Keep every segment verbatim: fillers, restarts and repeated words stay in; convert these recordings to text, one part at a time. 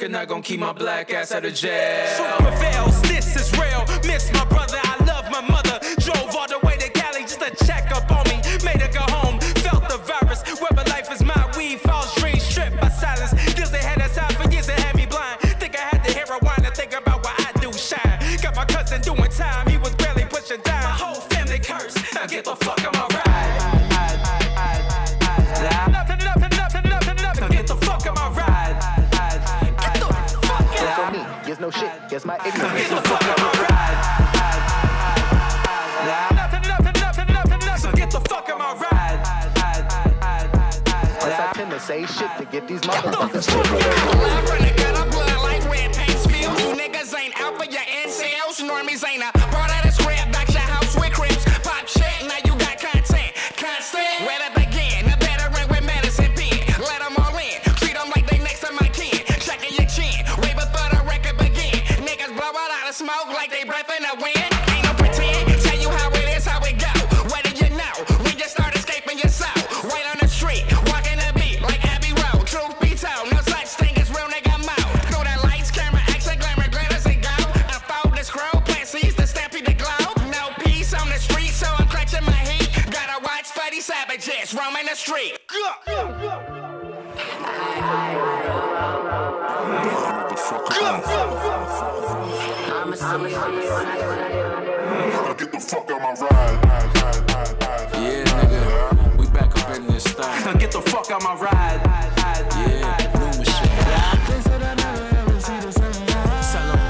record, not gonna keep my black ass out of jail. Super Veils, this is real. Miss my brother, I love my mother. Drove all the way to Cali just to check up on me. Made her go home, felt the virus. Webber life is my weed, false dreams, stripped by silence. Deals they had aside for years, they had me blind. Think I had the heroin to think about what I do shine. Got my cousin doing time, he was barely pushing down. My whole family cursed, now get the fuck on my ride. Nothing, nothing, nothing, nothing, nothing. Get the fuck on my ride. Get the fuck out. For me, guess no shit, guess my ignorance. Get the fuck on my ride. Nothing, nothing, nothing, nothing, nothing. So get the fuck on my ride. Plus I tend to say shit to get these motherfuckers. I run a gutter blood like red paint spills. You niggas ain't out for your incels. Normies ain't a part of the script. Back your house with crips. Pop shit, now you got content. Constant. Where to begin? A veteran with medicine pen. Let them all in. Treat them like they next to my kin. Checking your chin. Way before the record begin. Niggas blow it out of smoke like they breath in the wind. Ain't no pretend. Tell you how it is, how it go. What do you know? When you start escaping yourself. Right on the street. Walking the beat like Abbey Road. Truth be told. No such thing as real nigga mode. Through the lights, camera, action, glamour, glitters and go. Unfold the scroll. Plant seeds to stampede the globe. No peace on the street, so I'm clutching my heat. Gotta watch for these savages roaming the street. I'ma see you when I get the fuck out my ride. Yeah, nigga, we back up in this style. Get the fuck out my ride. Yeah, new machine. They said I never ever see the sunlight. Sell 'em.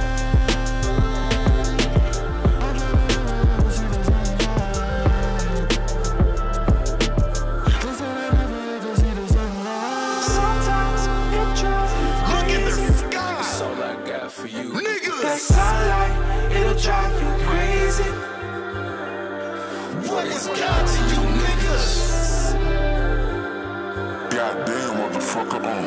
They said I never ever see the sunlight. Sometimes it drives me Look at the crazy. sky. That's all I got for you. The Niggas. sunlight, it'll drive you crazy. What is God to you niggas? Goddamn, motherfucker on.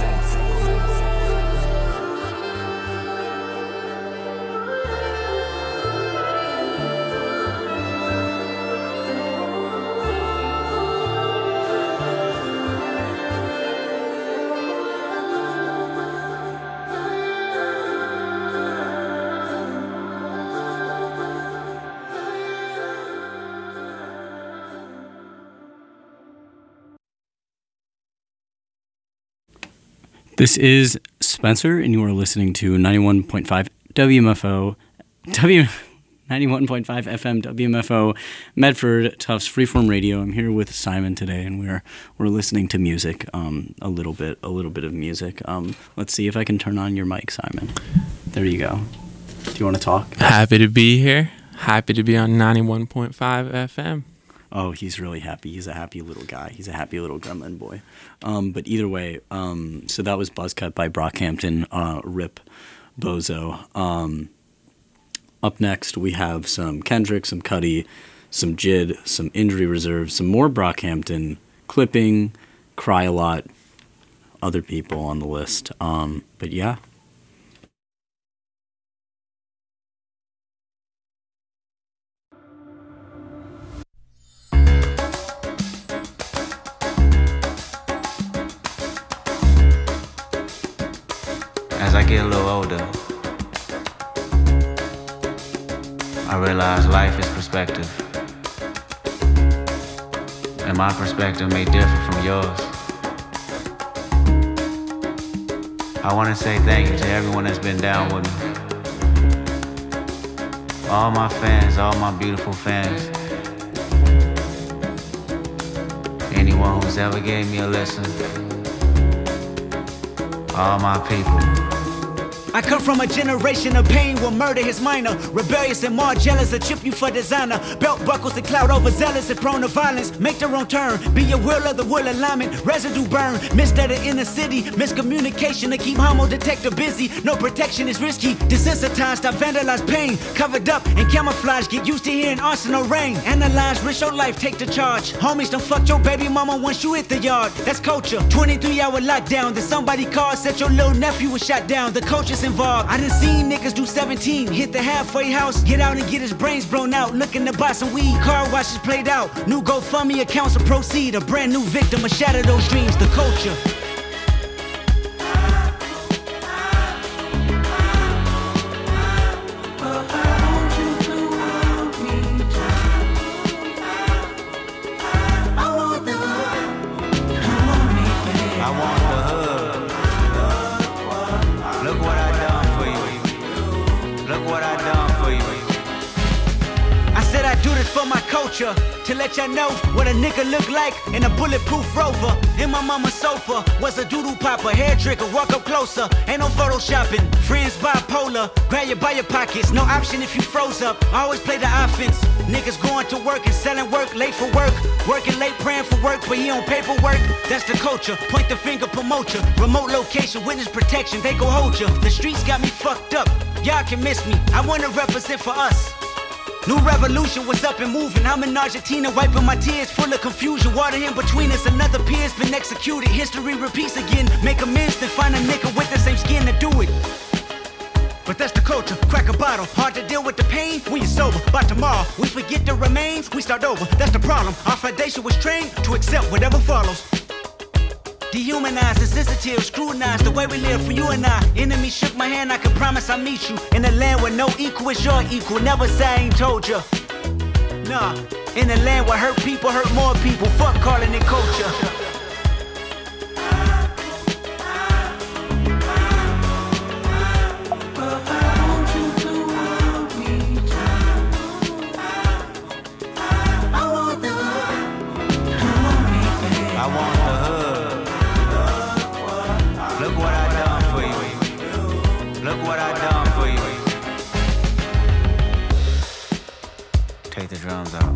This is Spencer, and you are listening to ninety-one point five W M F O, W ninety-one point five F M W M F O, Medford Tufts Freeform Radio. I'm here with Simon today, and we're we're listening to music, um, a little bit, a little bit of music. Um, let's see if I can turn on your mic, Simon. There you go. Do you want to talk? Happy to be here. Happy to be on ninety-one point five F M. Oh, he's really happy. He's a happy little guy. He's a happy little gremlin boy. Um, but either way, um, so that was Buzzcut by Brockhampton, uh, Rip Bozo. Um, up next, we have some Kendrick, some Cudi, some Jid, some Injury Reserve, some more Brockhampton, Clipping, Cry a Lot, other people on the list. Um, but yeah. As I get a little older, I realize life is perspective. And my perspective may differ from yours. I want to say thank you to everyone that's been down with me. All my fans, all my beautiful fans. Anyone who's ever gave me a listen. All my people. I come from a generation of pain where murder is minor. Rebellious and more jealous, a chip you for designer. Belt buckles and cloud overzealous and prone to violence. Make their own turn, be a will of the will alignment. Residue burn, missed at the inner city. Miscommunication to keep homo detector busy. No protection is risky. Desensitized, I vandalize pain. Covered up and camouflage, get used to hearing arsenal rain. Analyze, risk your life, take the charge. Homies don't fuck your baby mama once you hit the yard. That's culture, twenty-three hour lockdown. Then somebody called, said your little nephew was shot down. The culture's involved. I done seen niggas do seventeen, hit the halfway house, get out and get his brains blown out, looking to buy some weed, car washes played out, new GoFundMe accounts to proceed, a brand new victim, a shatter those dreams, the culture. is for my culture, to let y'all know what a nigga look like in a bulletproof Rover. In my mama's sofa was a doodle popper, hair trigger, walk up closer, ain't no photoshopping. Friends bipolar, grab you by your pockets, no option if you froze up. I always play the offense. Niggas going to work and selling work, late for work, working late, praying for work, but he on paperwork. That's the culture. Point the finger, promote you. Remote location, witness protection, they go hold you. The streets got me fucked up. Y'all can miss me. I wanna represent for us. New revolution was up and moving. I'm in Argentina, wiping my tears, full of confusion. Water in between us, another peer's been executed. History repeats again. Make amends, then find a nigga with the same skin to do it. But that's the culture, crack a bottle. Hard to deal with the pain when you're sober. By tomorrow, we forget the remains, we start over. That's the problem. Our foundation was trained to accept whatever follows. Dehumanized, insensitive, scrutinized the way we live for you and I. Enemy shook my hand, I can promise I'll meet you in a land where no equal is your equal. Never say I ain't told you. Nah, in a land where hurt people hurt more people. Fuck calling it culture. Take the drums out.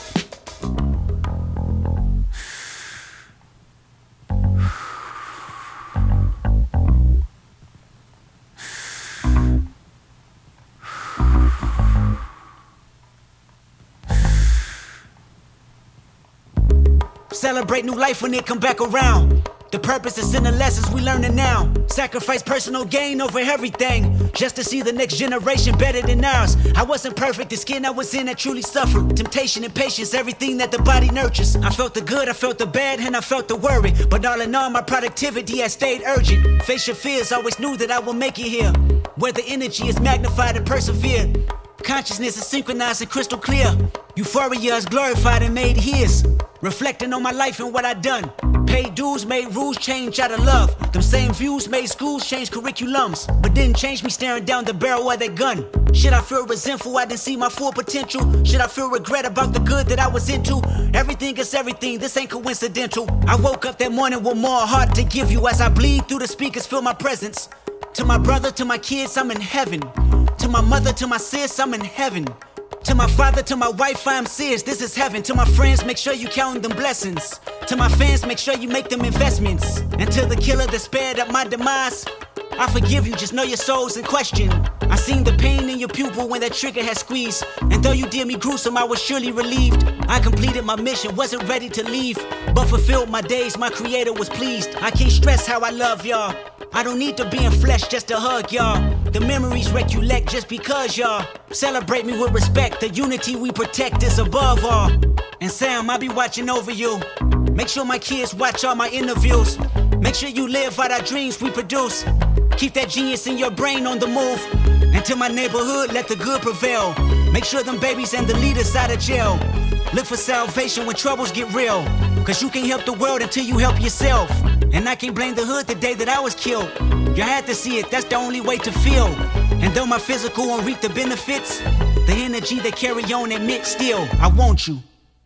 Celebrate new life when it come back around. The purpose is in the lessons we learning now. Sacrifice personal gain over everything, just to see the next generation better than ours. I wasn't perfect, the skin I was in I truly suffered. Temptation and patience, everything that the body nurtures. I felt the good, I felt the bad, and I felt the worry. But all in all, my productivity has stayed urgent. Face your fears, always knew that I will make it here, where the energy is magnified and persevered. Consciousness is synchronized and crystal clear. Euphoria is glorified and made his. Reflecting on my life and what I done. Paid dues, made rules change out of love. Them same views made schools change curriculums, but didn't change me staring down the barrel of that gun. Should I feel resentful I didn't see my full potential? Should I feel regret about the good that I was into? Everything is everything, this ain't coincidental. I woke up that morning with more heart to give you as I bleed through the speakers, feel my presence. To my brother, to my kids, I'm in heaven. To my mother, to my sis, I'm in heaven. To my father, to my wife, I'm serious, this is heaven. To my friends, make sure you count them blessings. To my fans, make sure you make them investments. And to the killer that spared up my demise, I forgive you, just know your soul's in question. I seen the pain in your pupil when that trigger had squeezed. And though you did me gruesome, I was surely relieved. I completed my mission, wasn't ready to leave, but fulfilled my days, my creator was pleased. I can't stress how I love y'all. I don't need to be in flesh just to hug y'all. The memories recollect just because y'all celebrate me with respect. The unity we protect is above all. And Sam, I'll be watching over you. Make sure my kids watch all my interviews. Make sure you live out our dreams we produce. Keep that genius in your brain on the move. And to my neighborhood, let the good prevail. Make sure them babies and the leaders out of jail. Look for salvation when troubles get real. Cause you can't help the world until you help yourself. And I can't blame the hood the day that I was killed. You had to see it, that's the only way to feel. And though my physical won't reap the benefits, the energy they carry on admit still, I want you.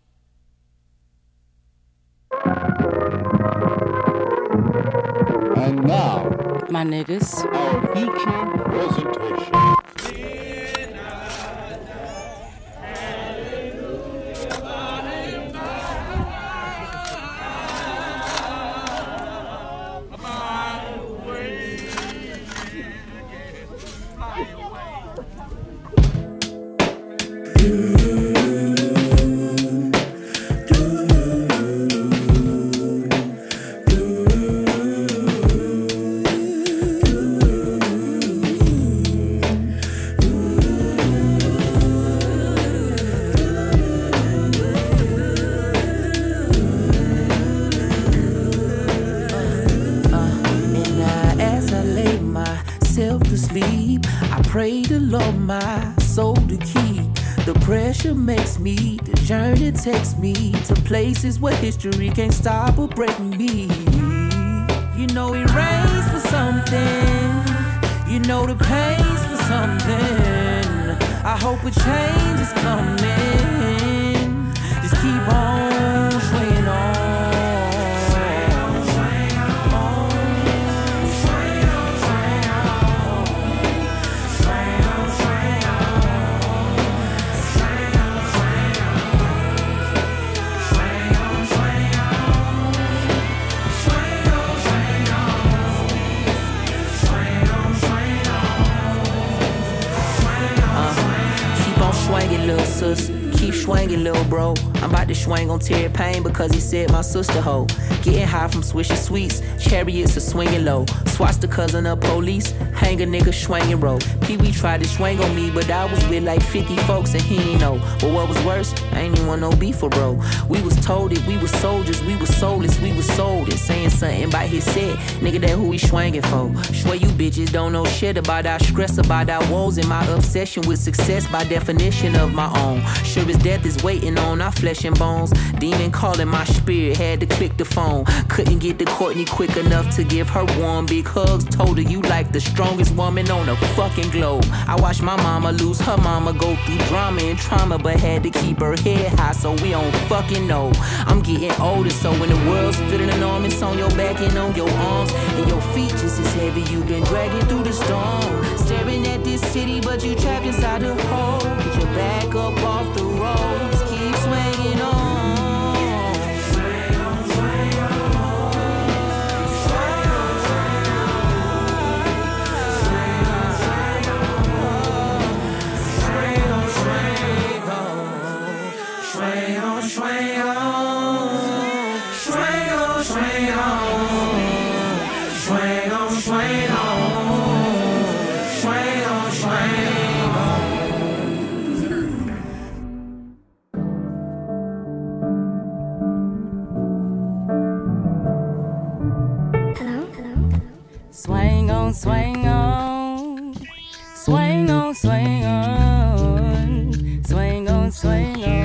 And now, my niggas, our feature presentation. Pray to Lord my soul to keep. The pressure makes me, the journey takes me to places where history can't stop or break me. You know it rains for something, you know the pain's for something. I hope a change is coming. little sis. Keep swinging, little bro. I'm about to swing on Terry Payne because he said my sister hoe. Getting high from swishy sweets, chariots are swinging low. Swatch the cousin of police, hang a nigga swinging roll. Pee Wee tried to swing on me, but I was with like fifty folks and he ain't know. But what was worse, I ain't even want no beef for bro. We was told it, we was soldiers, we was soulless, we was sold it. Saying something about his set, nigga that who he swinging for. Swear you bitches don't know shit about our stress, about our woes, and my obsession with success by definition of my own. Sure as death is waiting on our flesh and bones. Demon calling my spirit, had to click the phone. Couldn't get to Courtney quick enough to give her warm big hugs. Told her you like the strongest woman on the fucking globe. I watched my mama lose her mama, go through drama and trauma, but had to keep her head high so we don't fucking know. I'm getting older, so when the world's feeling enormous on your back and on your arms, and your feet just as heavy, you've been dragging through the storm. Staring at this city, but you trapped inside the hole. Get your back up off the roads, keep swinging on. Swing on, swing on, swing on, swing on, swing on, swing on, swing on. Hello, hello. Swing on, swing on, swing on, swing on, swing on, swing on.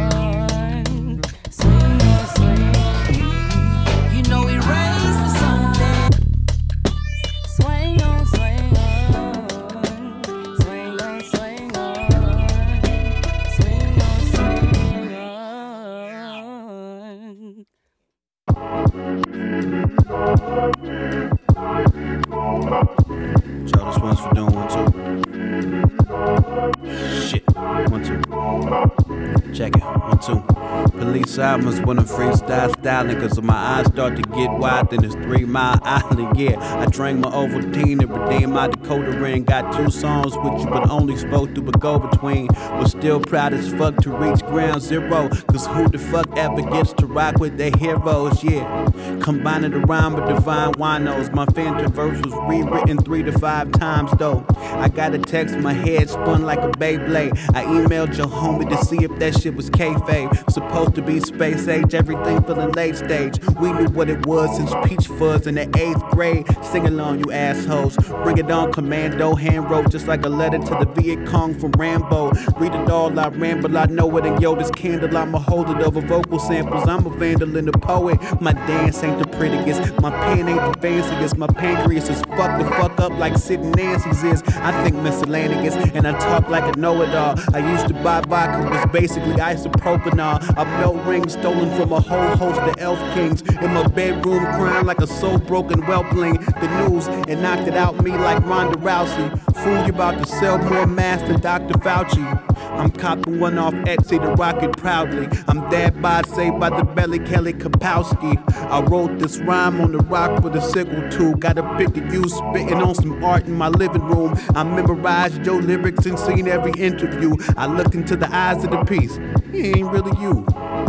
Y'all, this one's for doing one, two. Shit, one, two. Check it, one, two. Police albums when I'm freestyle styling, cause when my eyes start to get wide, then it's Three Mile Island, yeah. I drank my Ovaltine to redeem my Dakota ring. Got two songs with you, but only spoke through a go-between. Was still proud as fuck to reach ground zero, cause who the fuck ever gets to rock with their heroes, yeah. Combining the rhyme with divine winos. My phantom verse was rewritten three to five times, though. I got a text, my head spun like a Beyblade. I emailed your homie to see if that shit was kayfabe. Supposed to be space age, everything feeling late stage. We knew what it was since Peach Fuzz in the eighth grade. Sing along, you assholes. Bring it on, commando. Hand wrote just like a letter to the Viet Cong from Rambo. Read it all, I ramble, I know it. And yo, this candle, I'm a holder of a vocal samples. I'm a vandal and a poet. My dance ain't the prettiest, my pen ain't the fanciest. My pancreas is fucked the fuck up like Sid and Nancy's is. I think miscellaneous, and I talk like a know-it-all. I used to buy vodka, was basically isopropanol. A belt ring stolen from a whole host of elf kings. In my bedroom crying like a soul-broken whelpling. The news, and knocked it out me like Ronda Rousey. Fool, you about to sell more masks than Doctor Fauci. I'm copping one off Etsy to rock it proudly. I'm dad by saved by the belly Kelly Kapowski. I wrote this rhyme on the rock with a sickle too. Got a pic of you spitting on some art in my living room. I memorized your lyrics and seen every interview. I looked into the eyes of the piece. He ain't really you.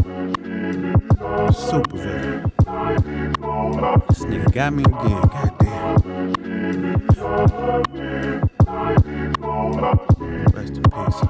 Super villain. This nigga got me again, goddamn. Rest in peace.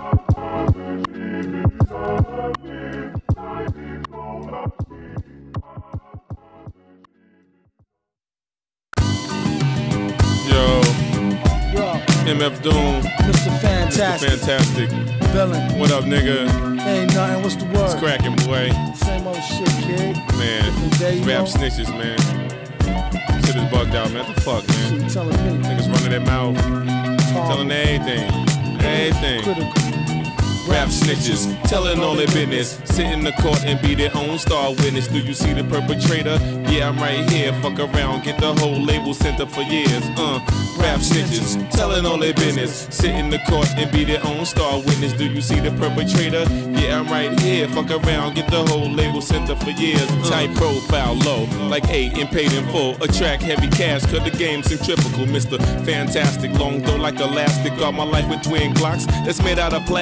Yo, Yo, M F Doom, Mister Fantastic, Mister Fantastic, Villain. What up, nigga? Ain't nothing. What's the word? It's cracking, boy. Same old shit, kid. Man, day, rap know? snitches, man. Shit is bugged out, man. What the fuck, man? Shit, you telling me? Niggas running their mouth, Tom. telling everything, everything. Critical. Rap snitches, telling all their business. Sit in the court and be their own star witness. Do you see the perpetrator? Yeah, I'm right here. Fuck around, get the whole label sent up for years. Uh, rap snitches, telling all their business. Sit in the court and be their own star witness. Do you see the perpetrator? Yeah, I'm right here. Fuck around, get the whole label sent up for years. Uh, Tight profile, low, like eight and paid in full. Attract heavy cash, cause the game's centrifugal. Mister Fantastic, long though like elastic. Got my life with twin clocks that's made out of plastic.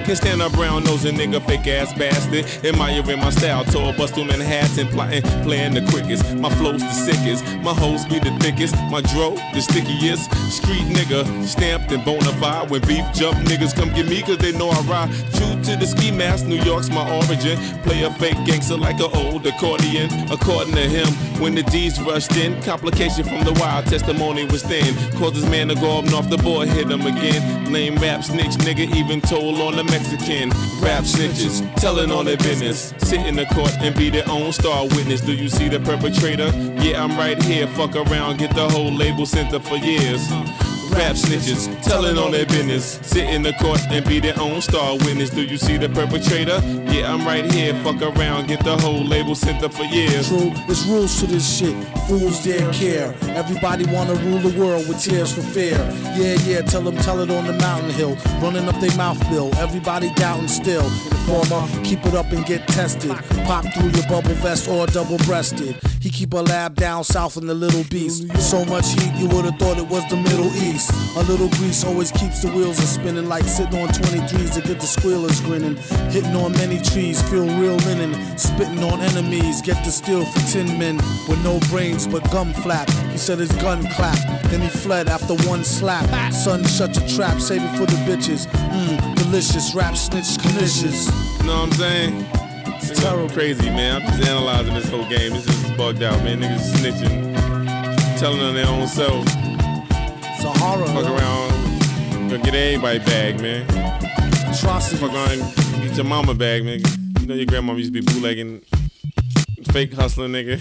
Can't stand a brown nosing nigga, fake ass bastard. Admiring my style, tall bust through Manhattan, plotting, playing the quickest. My flow's the sickest, my hoes be the thickest. My dro, the stickiest. Street nigga, stamped and bona fide. When beef jump, niggas come get me cause they know I ride. True to the ski mask, New York's my origin. Play a fake gangster like an old accordion. According to him, when the D's rushed in, complication from the wild testimony was thin. Caused this man to go up and off the board, hit him again. Lame rap snitch nigga, even told on the Mexican. Rap snitches, telling on their business. Sit in the court and be their own star witness. Do you see the perpetrator? Yeah, I'm right here. Fuck around, get the whole label center for years. Rap snitches, telling on their business. Sit in the court and be their own star witness. Do you see the perpetrator? Yeah, I'm right here. Fuck around, get the whole label sent up for years. True, there's rules to this shit. Fools dare care. Everybody wanna rule the world with tears for fear. Yeah, yeah, tell them, tell it on the mountain hill. Running up their mouth bill. Everybody doubting still. Informer, keep it up and get tested. Pop through your bubble vest or double breasted. He keep a lab down south in the Little Beast. So much heat, you would've thought it was the Middle East. A little grease always keeps the wheels a spinning, like sitting on twenty-threes to get the squealers grinning. Hitting on many trees, feel real linen. Spitting on enemies, get the steel for tin men. With no brains but gum flap. He said his gun clapped, then he fled after one slap. Son, shut your trap, save it for the bitches. Mmm, delicious, rap snitch, delicious. You know what I'm saying? It's terrible. Crazy, man. I'm just analyzing this whole game. This is bugged out, man. Niggas snitching, telling on their own self. It's a horror. Fuck though. around, gonna get everybody bag, man. Trust Fuck around, and get your mama bag, nigga. You know your grandmama used to be bootlegging, fake hustling, nigga.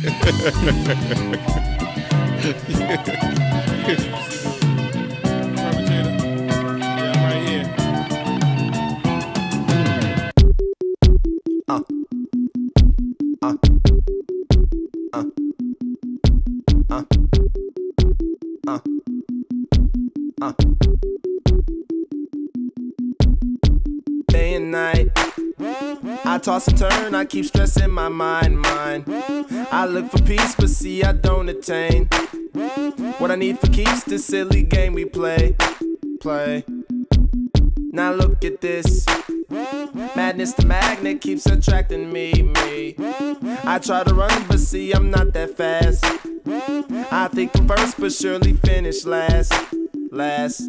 Day and night, I toss and turn, I keep stressing my mind, mind. I look for peace, but see I don't attain what I need for keeps this silly game we play, play. Now look at this, madness the magnet keeps attracting me, me. I try to run, but see I'm not that fast. I think I'm first, but surely finish last, last.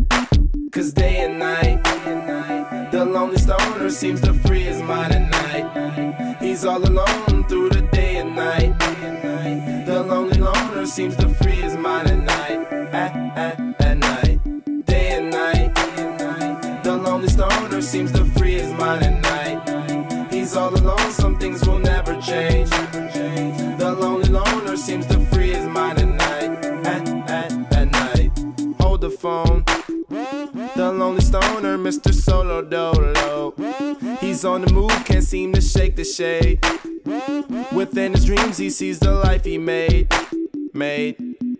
Cause day and night, the lonely stoner seems to free his mind at night. He's all alone through the day and night. The lonely loner seems to free his mind at night, at, at, at night. Day and night, the lonely stoner seems to free his mind at night. He's all alone, some things will never change. The lonely loner seems to free his mind at night, at, at, at night. Hold the phone. The lonely stoner, Mister Solo Dolo. He's on the move, can't seem to shake the shade. Within his dreams, he sees the life he made, made.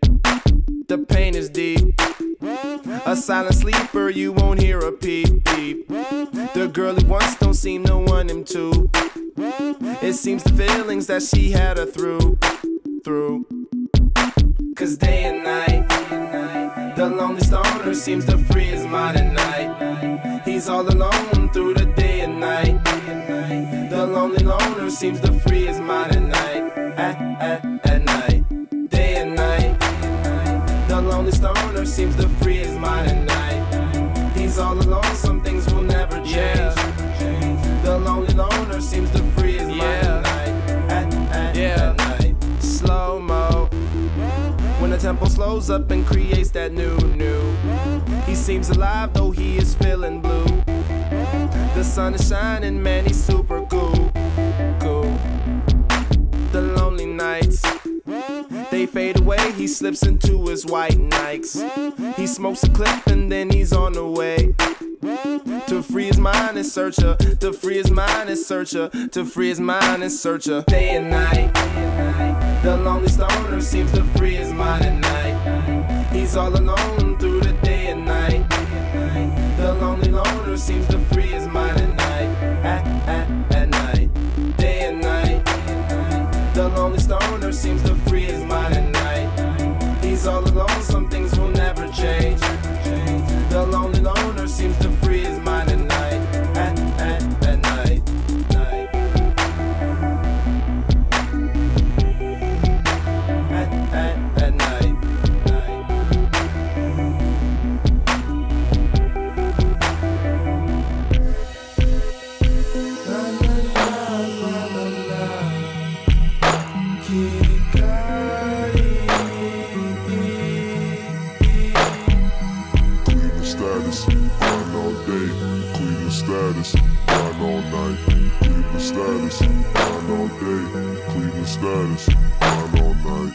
The pain is deep. A silent sleeper, you won't hear a peep, peep. The girl he wants don't seem to want him to. It seems the feelings that she had her through, through. Cause day and night, the lonely stoner seems to free his mind at night. He's all alone through the day and night. The lonely loner seems to free his mind at night, at, at, at night. Day and night, the lonely stoner seems to free his mind at night. He's all alone, some things will never change. Yeah. The lonely loner seems to free his mind yeah. at night, at, at, yeah. at night. Slow-mo, when the tempo slows up and creates that new, new. He seems alive though he is feeling blue. The sun is shining, man, he's super cool, cool. The lonely nights, they fade away, he slips into his white Nikes. He smokes a clip and then he's on the way. To free his mind and searcher, to free his mind and searcher, to free his mind and searcher. Day and night, the lonely stoner seems to free his mind at night. He's all alone through the day and night. The lonely loner seems to free his mind at night, at, at, at night. Day and night, the lonely stoner seems to free his mind at night. He's all alone, some things will never change. The lonely loner seems to free his mind at night, status, grind all night. Cleveland status, grind all day. Cleveland status, grind all night.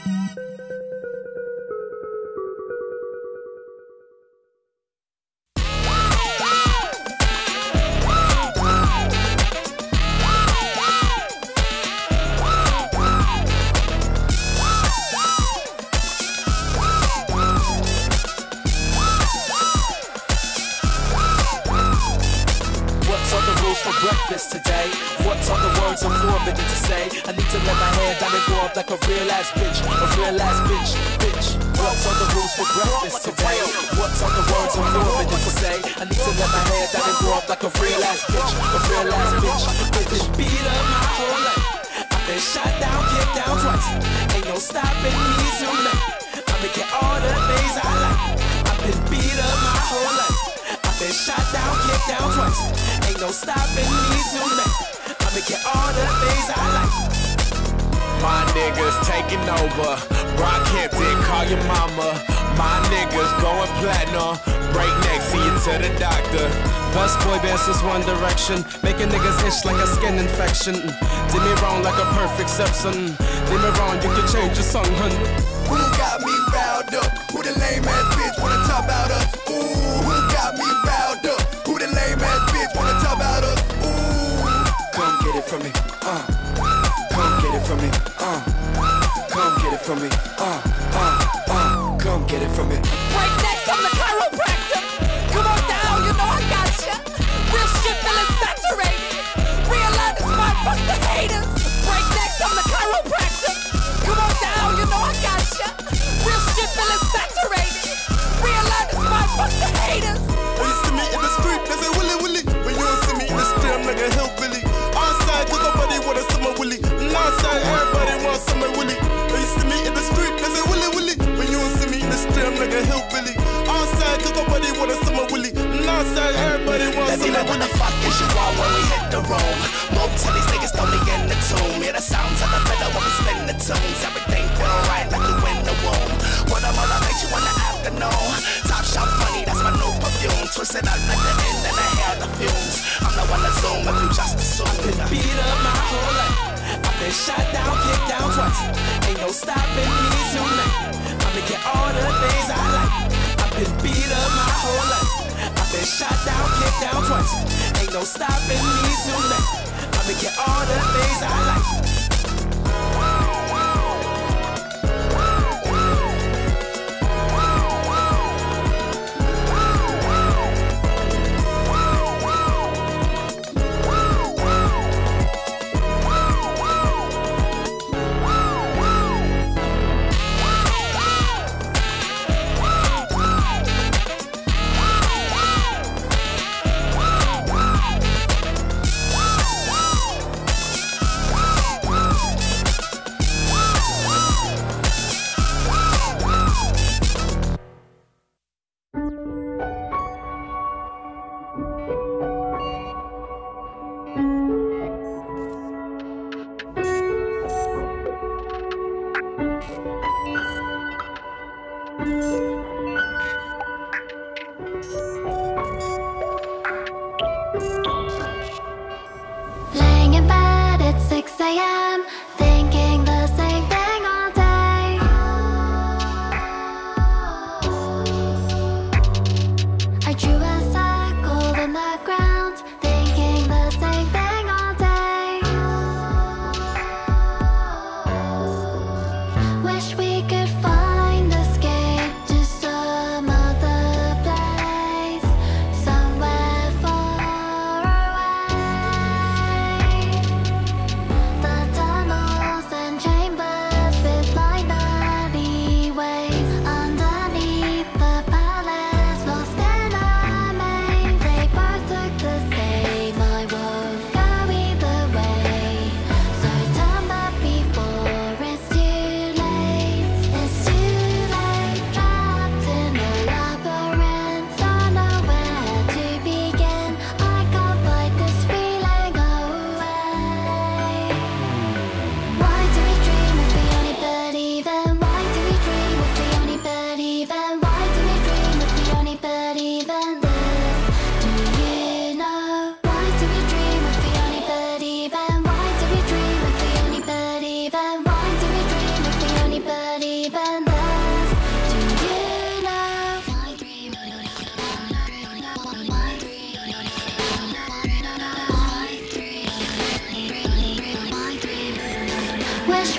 Today, what's on the words I'm forbidden to say? I need to let my hair down and grow up like a real ass bitch, a real ass bitch, bitch. What's on the rules for breakfast today? What's on the words I'm forbidden to say? I need to let my hair down and grow up like a real ass bitch, a real ass bitch, bitch. I've been beat up my whole life. I've been shot down, kicked down twice. Ain't no stopping me tonight. I'ma get all the things I like. I've been beat up my whole life. I've been shot down, kicked down twice. Ain't no stopping me tonight. I'ma get all the things I like. My niggas taking over. Brockhampton, call your mama. My niggas going platinum. Break neck, see you to the doctor. Best boy band since One Direction. Making niggas itch like a skin infection. Did me wrong like a perfect stepson. Did me wrong, you can change your song, hun. Who got me riled up? Who the lame ass bitch wanna talk about us? Ooh, who got me riled up? Who the lame ass bitch wanna talk about us? Ooh, come get it from me, uh. Come get it from me, uh. Come get it from me, uh, uh, uh. Come get it from me. Break necks, I'm the chiropractor. Come on down, you know I got ya. Real shit feeling saturated. Realize it's mine, fuck the haters. Break necks, I'm the chiropractor. Come on down, you know I got ya. Real shit feeling saturated. Realize it's mine, fuck the haters. When you see me in the street, they say willy willy. When you don't see me in the street, I'm like a hillbilly. Outside, cause nobody want a summer willy. And outside, everybody wants summer willy. When you see me in the street, they say willy willy. When you don't see me in the street, I'm like a hillbilly. Outside, cause nobody want a summer willy. And outside, everybody wants summer willy. Let me know what the fuck is you want when we hit the room. Move till these niggas throw me in the tomb. Hear the sounds of the fiddle when we spin the tunes. Everything feel right like you in the womb. When I'm on, I make you in the afternoon. Top shop funny, that's my new perfume. Twist it out like the end and I hair the fumes. I'm the one to zoom if you just assume. I've been beat up my whole life. I've been shot down, kicked down twice. Ain't no stopping me tonight. I'ma get all the things I like. I've been beat up my whole life. I've been shot down, kicked down twice. Ain't no stopping me tonight. I'ma get all the things I like.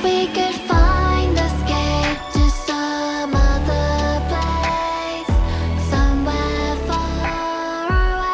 we could find escape to some other place, somewhere far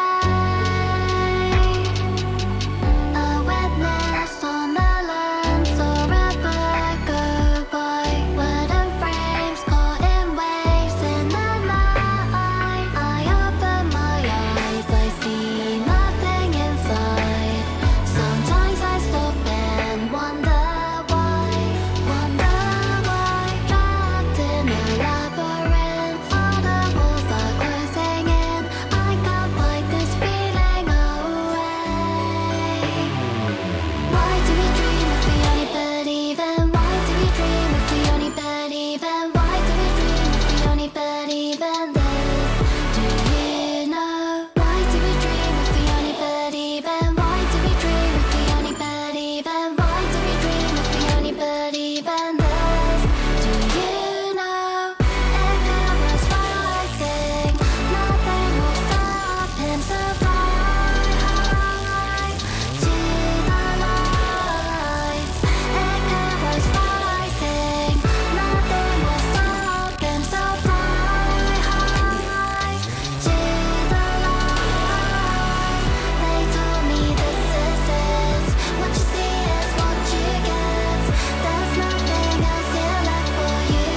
away. A witness on the lens or a burger boy, wooden frames caught in waves in the night. I open my eyes, I see nothing inside. Sometimes I stop and wonder why, wonder why. Trapped in a labyrinth, all the walls are closing in. I can't fight this feeling away. Why do we dream if we only believe in? Why do we dream if we only believe in? Why do we dream if we only believe in this? Do you know? Why do we dream if we only believe in? Why do we dream if we only believe in? Why do we dream if we only believe in this? Do you know? Icarus rising, nothing will stop him so far high to the lights. Icarus rising, nothing will stop him so far high to the light. They told me this is it. What you see is what you get. There's nothing else here left for you.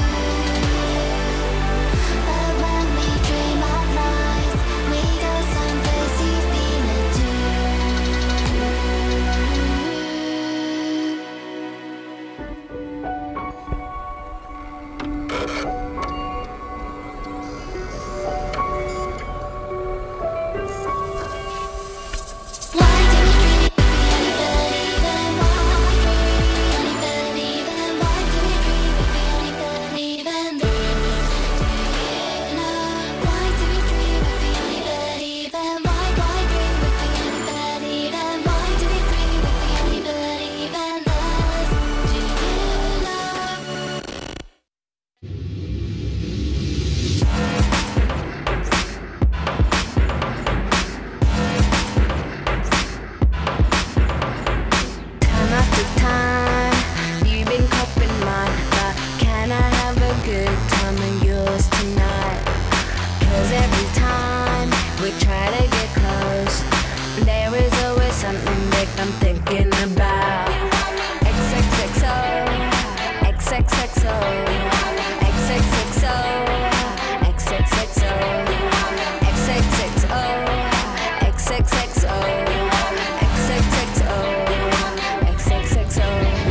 But when we dream at night, we go someplace you've been into. Why do we dream if we only believe in? Why do we only believe in? Why do we dream if we only believe in this? Do you know? Why do we dream if we only believe in? Why, why dream if we only believe in? Why do we dream if we only believe in this? Do you know? Time after time, you've been coping mine, but can I have a good time of yours tonight? Cause every time we try to get close, there is always something big I'm thinking about. X X X O, X X X O, X X X O, X X X O, X X X O, X X X O, X X X O, X X X O.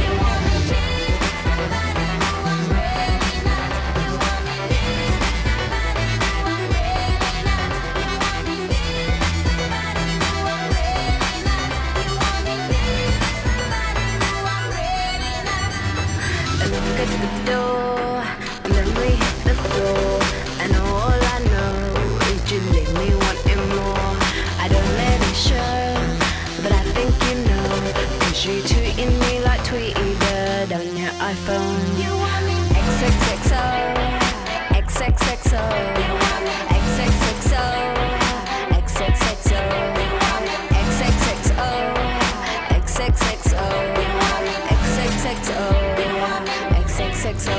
Look at the door, and then we hit the floor, and all I know is you leave me wanting more. I don't let it show, but I think you know, cause you tweeting me like Tweety Bird on your iPhone. X X X O, X X X O, X X X O, X X X O, X X X O, X X X O, X X X O, X X X O.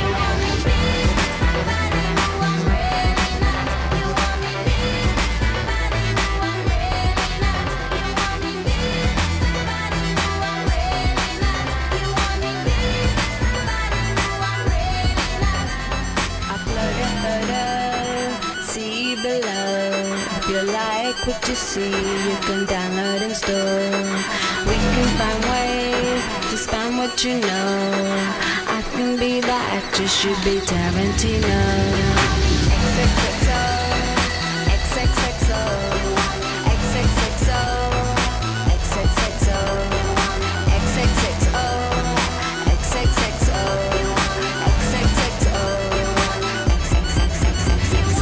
Upload a photo, see below. If you like what you see, you can download and store. We can find ways to spam what you know. I can be the actress, you be Tarantino. X X X O, X X X O, X X X O, X X X O, X X X O, X X X O, X X X O, X X X O.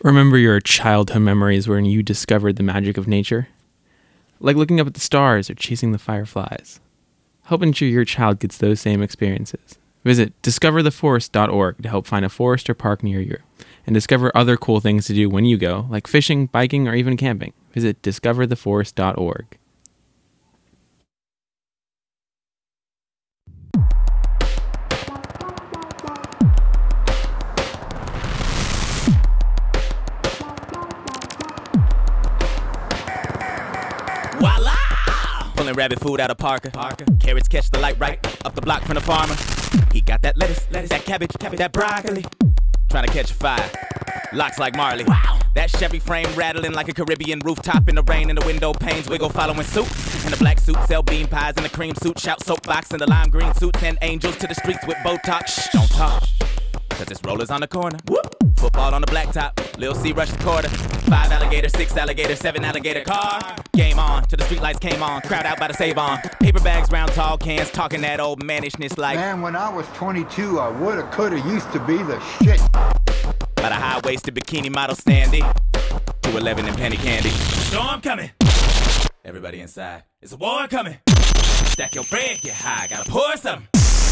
Remember your childhood memories when you discovered the magic of nature? Like looking up at the stars or chasing the fireflies. Help ensure your child gets those same experiences. Visit discover the forest dot org to help find a forest or park near you, and discover other cool things to do when you go, like fishing, biking, or even camping. Visit discover the forest dot org. Voila! Pulling rabbit food out of Parker. Parker. Carrots catch the light right up the block from the farmer. He got that lettuce, lettuce that cabbage, cabbage, that broccoli. Trying to catch a fire. Locks like Marley. Wow. That Chevy frame rattling like a Caribbean rooftop in the rain, and the window panes wiggle following suit. In the black suit, sell bean pies in the cream suit, shout soapbox in the lime green suit, send angels to the streets with Botox. Shh, don't talk, cause it's rollers on the corner. Whoop. Football on the blacktop, Lil C rush the quarter. Five alligator, six alligator, seven alligator car. Game on, till the streetlights came on, crowd out by the save on. Paper bags, round tall cans, talking that old mannishness like, man, when I was twenty-two, I woulda, coulda, used to be the shit. By the high-waisted bikini model standing, two eleven and penny candy. Storm coming, everybody inside. It's a war coming. Stack your bread, get high, gotta pour some.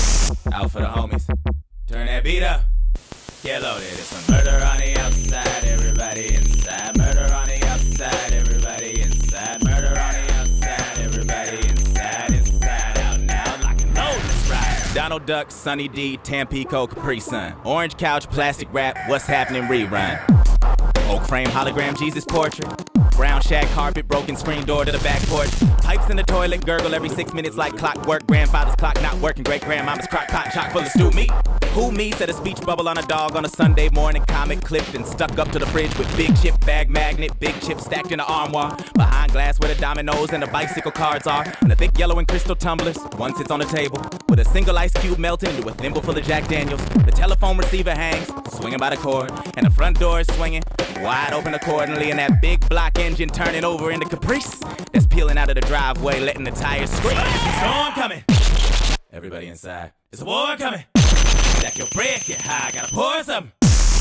Out for the homies, turn that beat up. Get loaded, it's some murder on the outside, everybody inside. Murder on the outside, everybody inside. Murder on the outside, everybody inside. Inside, out now, lock and load, let's ride. Donald Duck, Sunny D, Tampico, Capri Sun. Orange couch, plastic wrap, what's happening rerun. Oak frame, hologram, Jesus portrait. Brown shag carpet, broken screen door to the back porch. Pipes in the toilet, gurgle every six minutes like clockwork. Grandfather's clock not working, great grandmama's crock pot chock full of stew meat. Who me said a speech bubble on a dog on a Sunday morning, comic clipped and stuck up to the fridge with big chip bag magnet, big chip stacked in the armoire. Behind glass where the dominoes and the bicycle cards are, and the thick yellow and crystal tumblers. One sits on the table with a single ice cube melting into a thimble full of Jack Daniels. The telephone receiver hangs, swinging by the cord, and the front door is swinging wide open accordingly, and that big block engine turning over into Caprice that's peeling out of the driveway, letting the tires scream. Storm coming, everybody inside. It's a war coming. Stack your bread, get high, gotta pour some.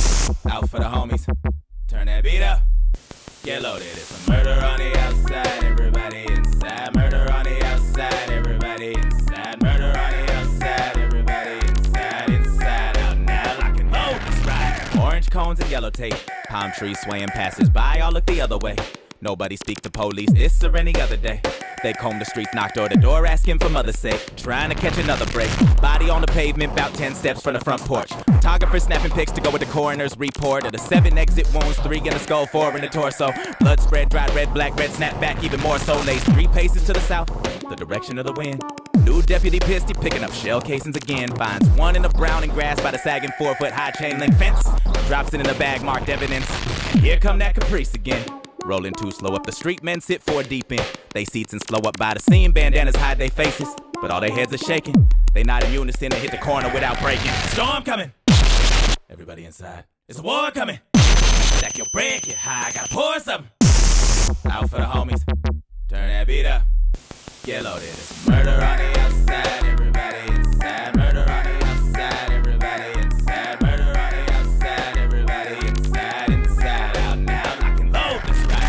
Out for the homies, turn that beat up. Get loaded, it's a murder on the outside, everybody inside. Murder on the outside, everybody inside. Murder on the outside, everybody inside. Inside, out now, lock and load, let's ride. Orange cones and yellow tape, palm trees swaying passers-by, all look the other way. Nobody speak to police this or any other day. They comb the streets, knock door to door, asking for mother's sake. Trying to catch another break. Body on the pavement, about ten steps from the front porch. Photographer snapping pics to go with the coroner's report of the seven exit wounds, three in the skull, four in the torso. Blood spread, dry red, black, red, snap back, even more so. Lays three paces to the south, the direction of the wind. New deputy pissed, he picking up shell casings again. Finds one in the brown and grass by the sagging four-foot high chain link fence. Drops it in a bag marked evidence. And here come that Caprice again. Rolling too slow up the street, men sit four deep in. They seats and slow up by the scene, bandanas hide their faces, but all their heads are shaking. They nod in unison and hit the corner without breaking. Storm coming, everybody inside. It's a war coming. Stack your bread, get high, gotta pour something. Out for the homies, turn that beat up. Get loaded, it's murder on the outside, everybody inside. Murder on the outside, everybody inside. Murder on the outside, everybody inside. Inside, out now, lock and load, let's ride.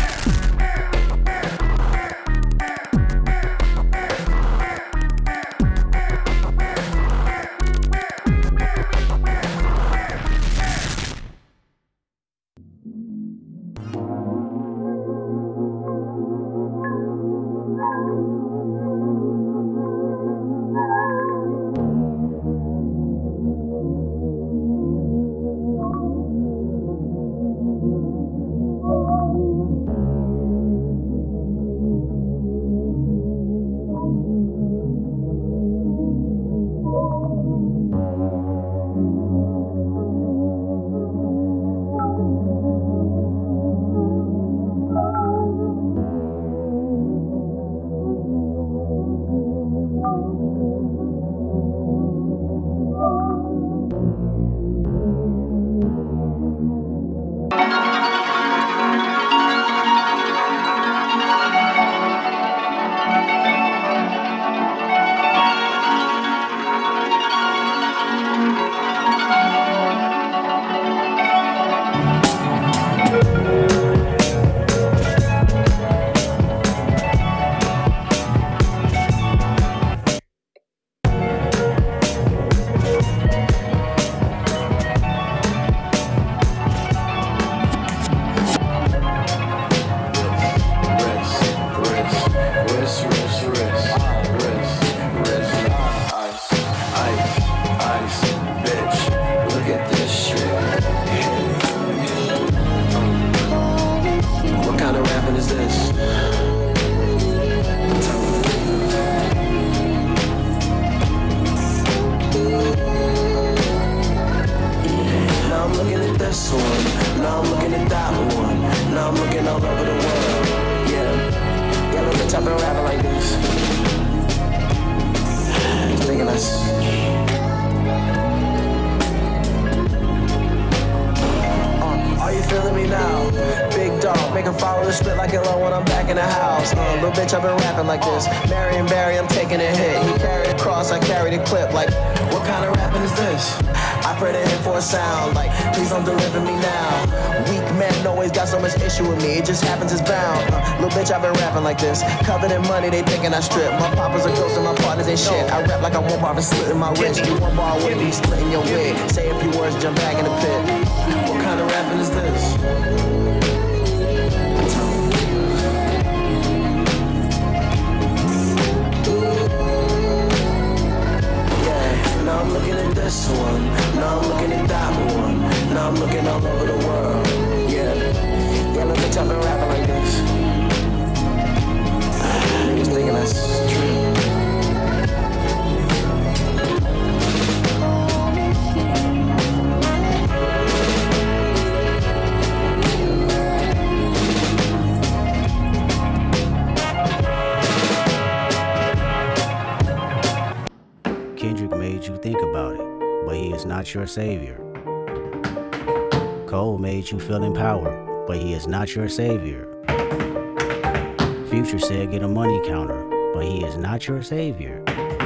Now I'm looking at that one. Now I'm looking all over the world. Yeah, yeah, look, bitch, I've been rapping like this. He's thinking us. Are you feeling me now? Big dog, make him follow the script like hello when I'm back in the house. Uh, little bitch, I've been rapping like this. Marion Barry, I'm taking a hit. He carried a cross, I carried a clip. Like, what kind of rapping is this? I pray to him for a sound. Like, please don't deliver me now. Weak men always got so much issue with me. It just happens, it's bound. Uh, little bitch, I've been rapping like this. Covered in money, they thinking I strip. My poppers are ghosts and my partners ain't shit. I rap like I won't bother slitting my wrist. You one bar with me, splitting your wig. Say a few words, jump back in the pit. What kind of rapping is this? Yeah, now I'm looking at this one. Now I'm looking at that one. Now I'm looking all over the world. Yeah, yeah, look, bitch, I've been rapping like this. Niggas thinking that's true. Kendrick made you think about it, but he is not your savior. Cole made you feel empowered, but he is not your savior. Future said get a money counter, but he is not your savior.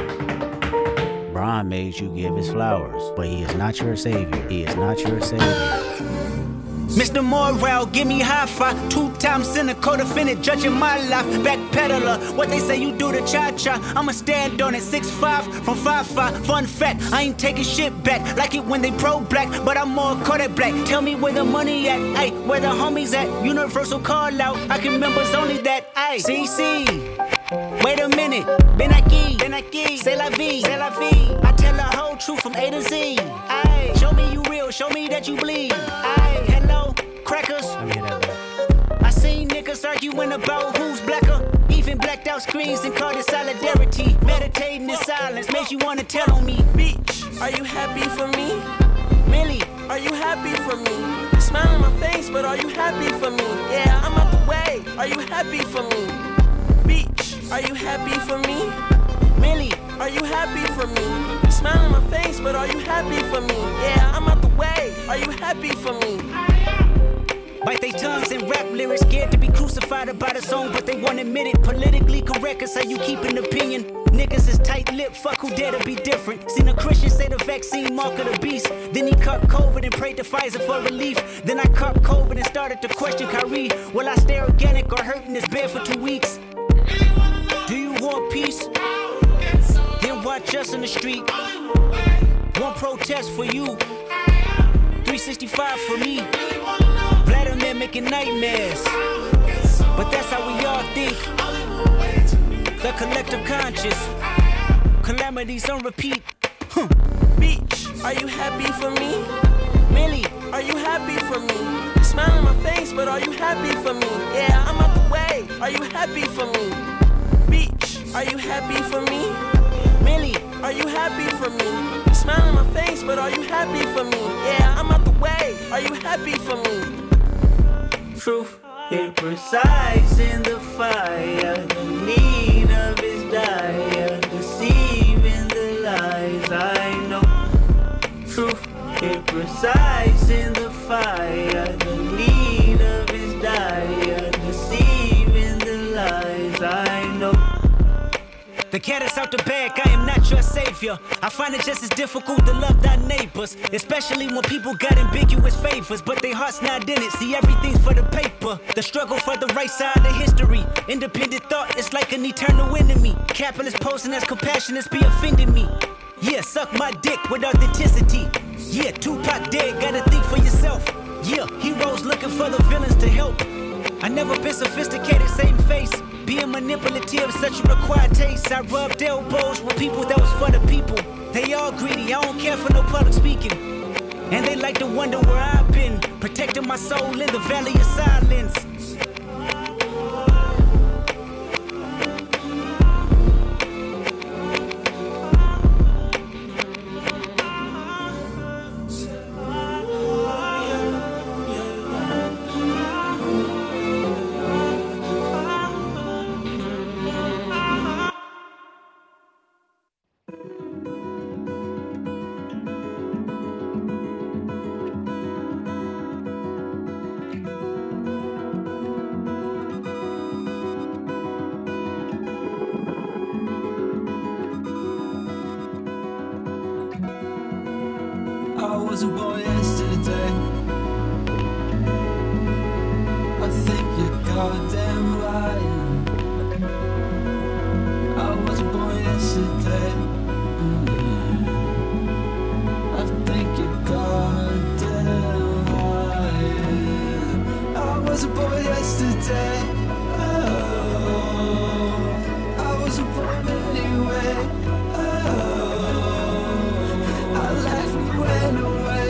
Brian made you give his flowers, but he is not your savior. He is not your savior. Mister Morale, give me high five. Two times in a co-defendant, judging my life. Backpedaler, what they say you do to cha-cha. I'ma stand on it, six five from five five. Fun fact, I ain't taking shit back. Like it when they pro-black, but I'm more Kodak black. Tell me where the money at, ayy, where the homies at. Universal call out, I can members only that, ayy. C C, wait a minute, Ben aquí, Ben aquí, c'est la vie, c'est la vie. I tell the whole truth from A to Z, ayy. Show me you real, show me that you bleed, ayy. Hello, crackers. I seen niggas arguing about who's blacker. Even blacked out screens and called it solidarity. Meditating in silence makes you wanna tell on me. Bitch, are you happy for me? Really? Are you happy for me? Smile on my face, but are you happy for me? Yeah, I'm out the way. Are you happy for me? Bitch, are you happy for me? Really? Are you happy for me? Smile on my face, but are you happy for me? Yeah, I'm out the way. Are you happy for me? Bite they tongues and rap lyrics, scared to be crucified about a song, but they won't admit it. Politically correct is how you keep an opinion. Niggas is tight-lipped, fuck who dare to be different. Seen a Christian say the vaccine mark of the beast. Then he caught COVID and prayed to Pfizer for relief. Then I caught COVID and started to question Kyrie. Will I stay organic or hurt in this bed for two weeks? Do you want peace? Then watch us in the street. One protest for you, three sixty-five for me. Vladimir making nightmares, but that's how we all think. The collective conscious, calamities on repeat. Huh. Bitch, are you happy for me? Really? Are you happy for me? Smile on my face, but are you happy for me? Yeah, I'm out the way. Are you happy for me? Bitch, are you happy for me? Really? Are you happy for me? Smile on my face, but are you happy for me? Yeah, I'm out the way. Are you happy for me? Truth, it resides in the fire. The need of his dire, deceiving the lies I know. Truth, it resides in the fire. The need of his dire, deceiving the lies I know. The cat is out the bag, I am not your savior. I find it just as difficult to love thy neighbors, especially when people got ambiguous favors, but their heart's not in it. See, everything's for the paper. The struggle for the right side of history. Independent thought is like an eternal enemy. Capitalist posing as compassionate be offending me. Yeah, suck my dick with authenticity. Yeah, Tupac dead, gotta think for yourself. Yeah, heroes looking for the villains to help. I never been sophisticated, same face. Being manipulative, such a required taste. I rubbed elbows with people that was for the people. They all greedy, I don't care for no public speaking. And they like to wonder where I've been, protecting my soul in the valley of silence. I wasn't born yesterday. I think you're goddamn lying. I wasn't born yesterday. I think you're goddamn lying. I wasn't born yesterday. Oh, I wasn't born anyway. I left and went away.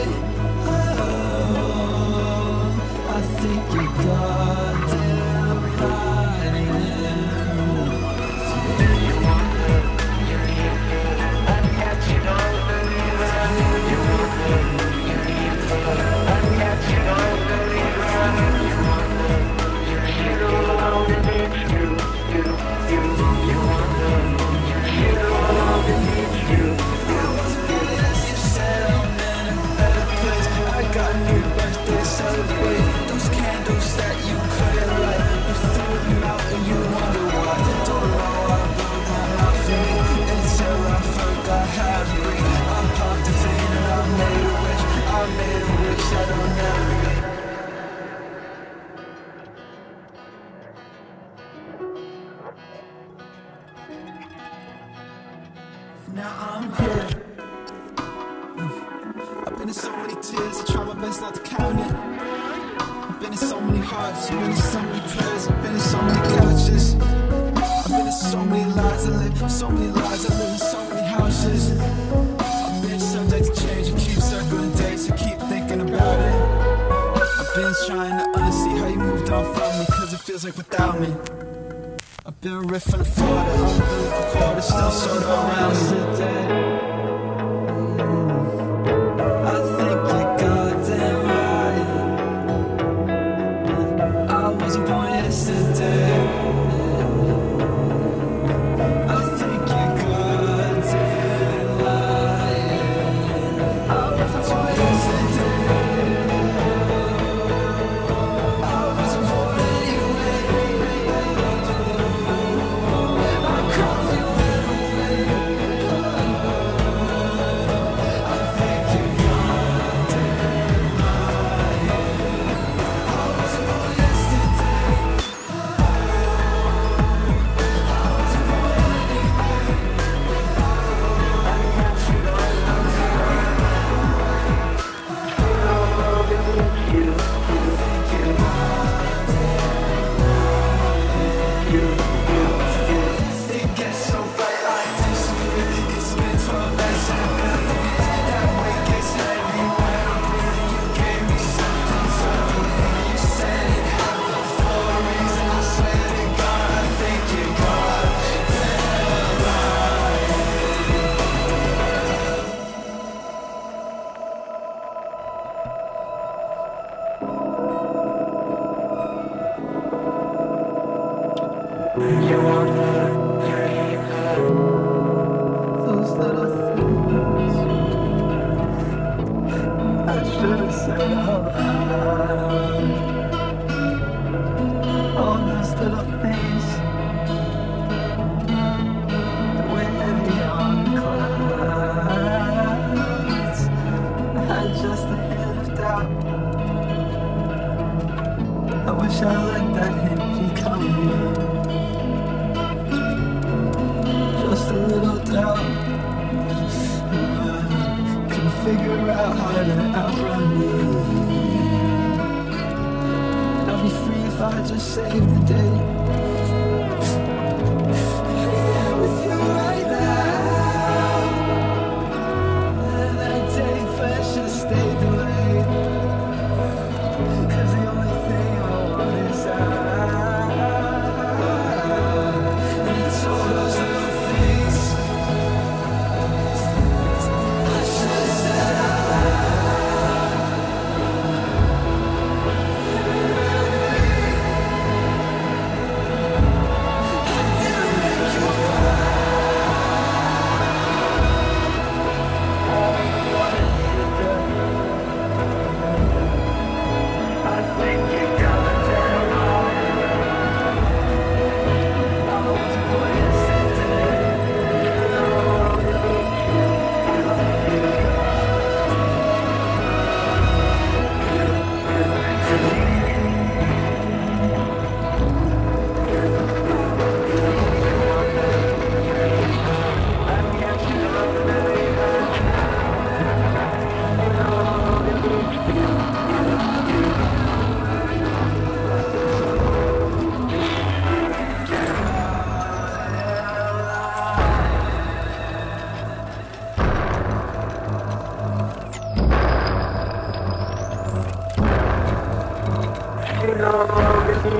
Oh, I think you're goddamn lying. You wonder, I'm catching on the lever. You wonder, I'm catching on the lever. You wonder, you know how it makes you, you, you. You wonder, you know how it makes you. I got a new birthday celebrate. Those candles that you couldn't light, you threw them out and you wonder why. Don't know why I blew them out for me until I forgot how to breathe. I popped a vein and I made a wish. I made a wish that I'll never get. Now I'm here. I've been in so many tears, I try my best not to count it. I've been in so many hearts, I've been in so many prayers, I've been in so many couches. I've been in so many lives, I live so many lives, I live in so many houses. I've been subject to change, I keep circling days, I keep thinking about it. I've been trying to unsee how you moved on from me, cause it feels like without me. I've been ripped from the floor, the umbilical cord is still sort of around me today.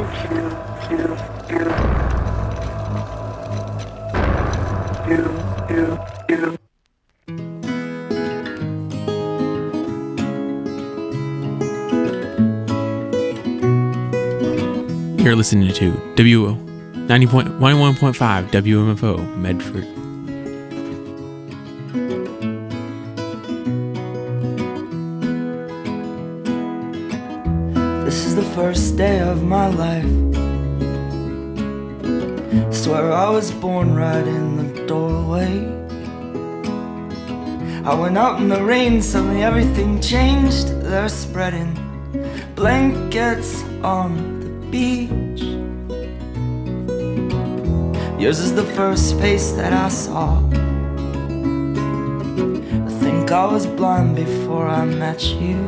You're listening to W O ninety point one point five W M F O Medford. This is the first day of my life. Swear I was born right in the doorway. I went out in the rain, suddenly everything changed. They're spreading blankets on the beach. Yours is the first face that I saw. I think I was blind before I met you.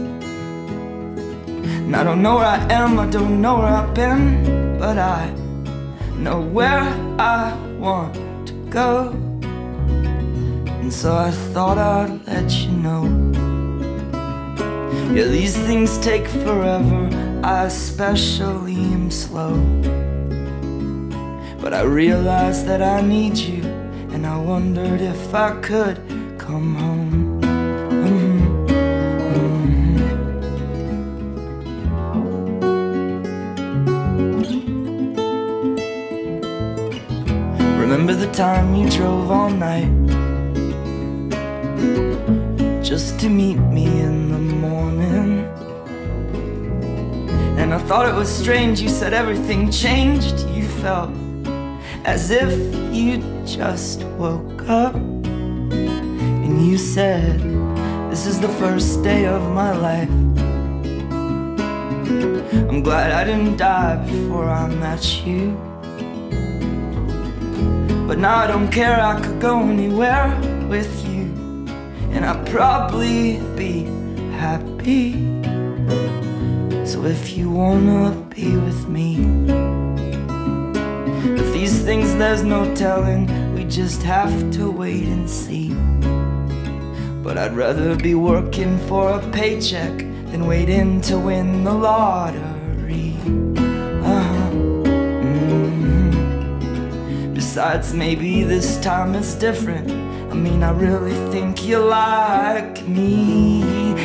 And I don't know where I am, I don't know where I've been, but I know where I want to go. And so I thought I'd let you know. Yeah, these things take forever, I especially am slow. But I realized that I need you, and I wondered if I could come home. Mm-hmm. Mm-hmm. Remember the time you drove all night just to meet me in the morning? And I thought it was strange, you said everything changed. You felt as if you just woke up. And you said, this is the first day of my life. I'm glad I didn't die before I met you. But now I don't care, I could go anywhere with you, and I'd probably be happy. So if you wanna be with me, if these things there's no telling, we just have to wait and see. But I'd rather be working for a paycheck than waiting to win the lottery. Uh-huh. Mm-hmm. Besides, maybe this time it's different. I mean, I really think you like me.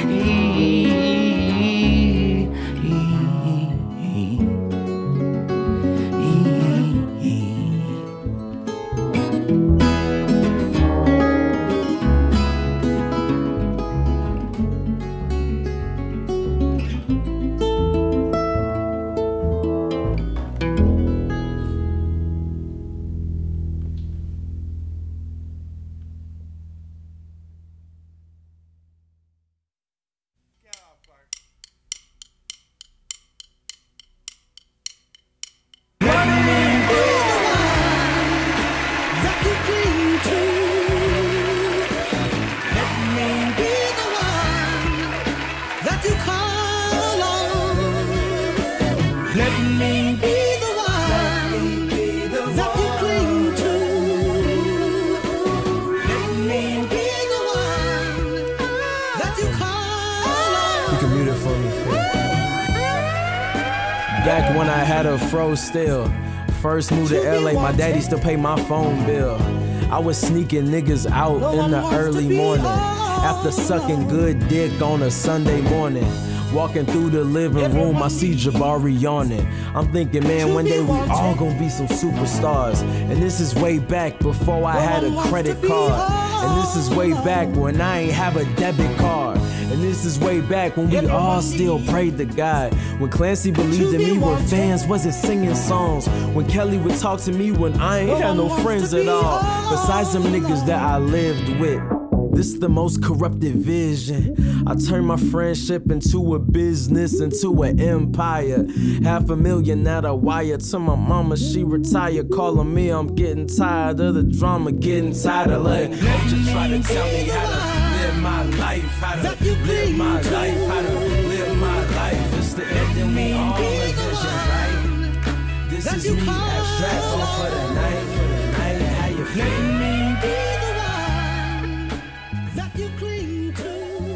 Back when I had a fro still, first moved to L A, my daddy still paid my phone bill. I was sneaking niggas out in the early morning, after sucking good dick on a Sunday morning. Walking through the living room, I see Jabari yawning. I'm thinking, man, one day we all gonna be some superstars. And this is way back before I had a credit card. And this is way back when I ain't have a debit card. And this is way back when we all still prayed to God. When Clancy believed in me when fans wasn't singing songs. When Kelly would talk to me when I ain't had no friends at all, besides them niggas that I lived with. This is the most corrupted vision. I turned my friendship into a business, into an empire. Half a million at a wire to my mama, she retired. Calling me, I'm getting tired of the drama, getting tired of letting just try to tell me how to live my life, how to live my life, how to live my life. It's the end that we all envision, right? This is me abstracting for the night, for the night. How you feel? You cling to.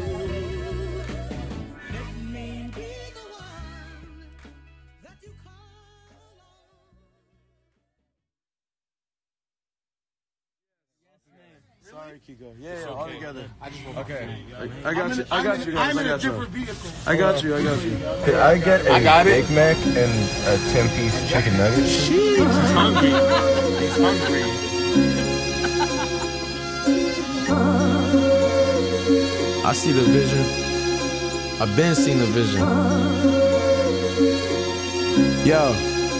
Let me be the one that you call. Yeah, all together. Okay. I got you. I got you guys. I'm I in a got you. different vehicle. I got you. I got you. Could I get a I got it. Big Mac and a ten-piece chicken nugget? Jeez, he's hungry. He's hungry. I see the vision. I've been seeing the vision. Yo.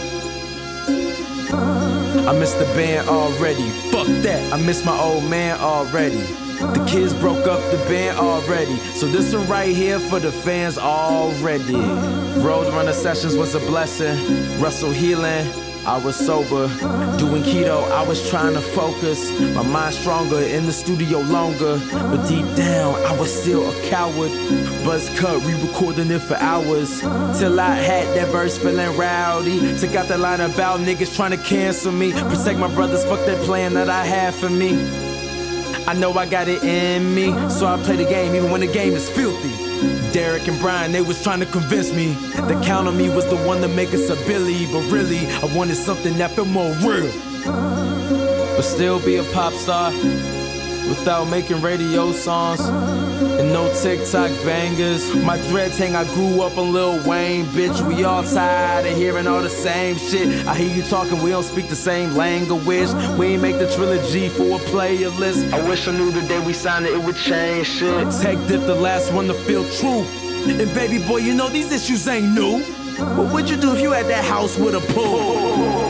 I miss the band already. Fuck that, I miss my old man already. The kids broke up the band already. So this one right here for the fans already. Roadrunner Sessions was a blessing. Russell Healing, I was sober. Doing keto, I was trying to focus. My mind stronger, in the studio longer. But deep down, I was still a coward. Buzz cut, re-recording it for hours. Till I had that verse feeling rowdy. Took out the line about niggas trying to cancel me. Protect my brothers, fuck that plan that I had for me. I know I got it in me, so I play the game even when the game is filthy. Derek and Brian, they was trying to convince me that Count on Me was the one to make us a Billy. But really, I wanted something that felt more real. But still be a pop star without making radio songs and no TikTok bangers. My dreads hang, I grew up on Lil Wayne, bitch. We all tired of hearing all the same shit. I hear you talking, we don't speak the same language. We ain't make the trilogy for a playlist. I wish I knew the day we signed it, it would change shit. Tech Dip, the last one to feel true. And baby boy, you know these issues ain't new. What would you do if you had that house with a pool?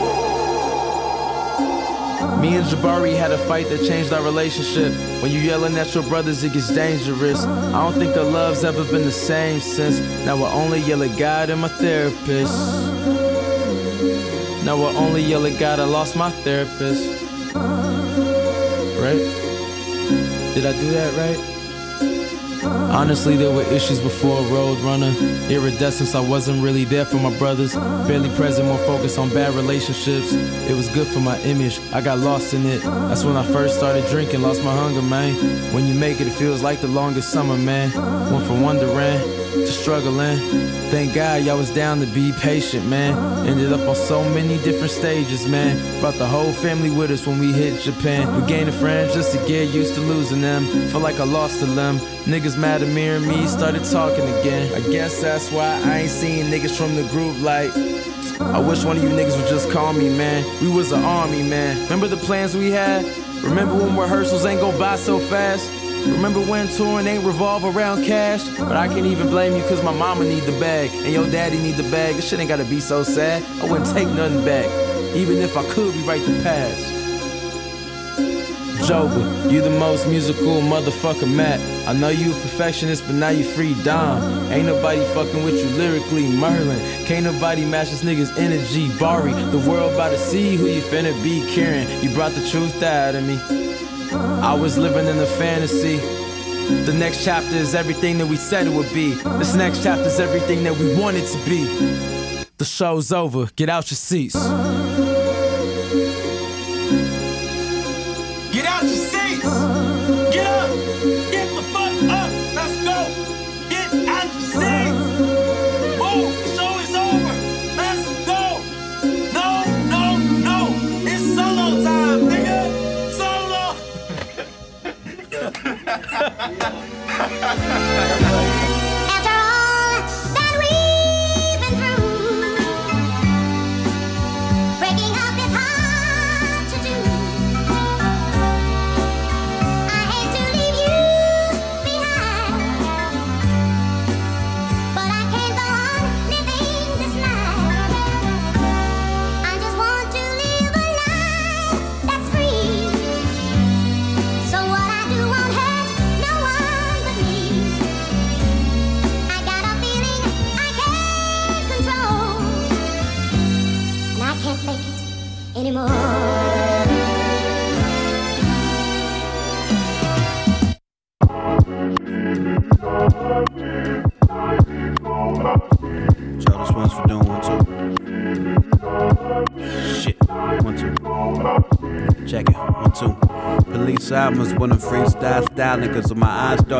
Me and Jabari had a fight that changed our relationship. When you yelling at your brothers, it gets dangerous. I don't think the love's ever been the same since. Now I only yell at God and my therapist. Now I only yell at God, I lost my therapist. Right? Did I do that right? Honestly, there were issues before Roadrunner. Iridescence, I wasn't really there for my brothers. Barely present, more focused on bad relationships. It was good for my image, I got lost in it. That's when I first started drinking, lost my hunger, man. When you make it, it feels like the longest summer, man. Went from wondering to struggling. Thank God y'all was down to be patient, man. Ended up on so many different stages, man. Brought the whole family with us when we hit Japan. We gained friends just to get used to losing them. Feel like I lost a limb. Niggas mad at me and me, started talking again. I guess that's why I ain't seeing niggas from the group like, I wish one of you niggas would just call me, man. We was an army, man. Remember the plans we had? Remember when rehearsals ain't go by so fast? Remember when touring ain't revolve around cash? But I can't even blame you cause my mama need the bag and your daddy need the bag. This shit ain't gotta be so sad. I wouldn't take nothing back, even if I could rewrite the past. Joker, you the most musical motherfucker, Matt. I know you a perfectionist, but now you free Dom. Ain't nobody fucking with you lyrically, Merlin. Can't nobody match this nigga's energy, Bari. The world about to see who you finna be, Karen. You brought the truth out of me. I was living in a fantasy. The next chapter is everything that we said it would be. This next chapter is everything that we want it to be. The show's over, get out your seats. Get out your seats! Get up! Get the fuck up! Let's go! Get out your seats! Whoa, the show is over! Let's go! No, no, no! It's solo time, nigga! Solo! After all that we've been through, breaking up is hard to do. I hate to leave you behind, but I can't go on living this life. I just want to live a life that's free, so what I do won't hurt no one but me. I got a feeling I can't control, and I can't fake it anymore. Childish ones for doing one, two. Shit, one, two. Check it, one, two. Police albums when I'm freestyle styling, cause my eyes start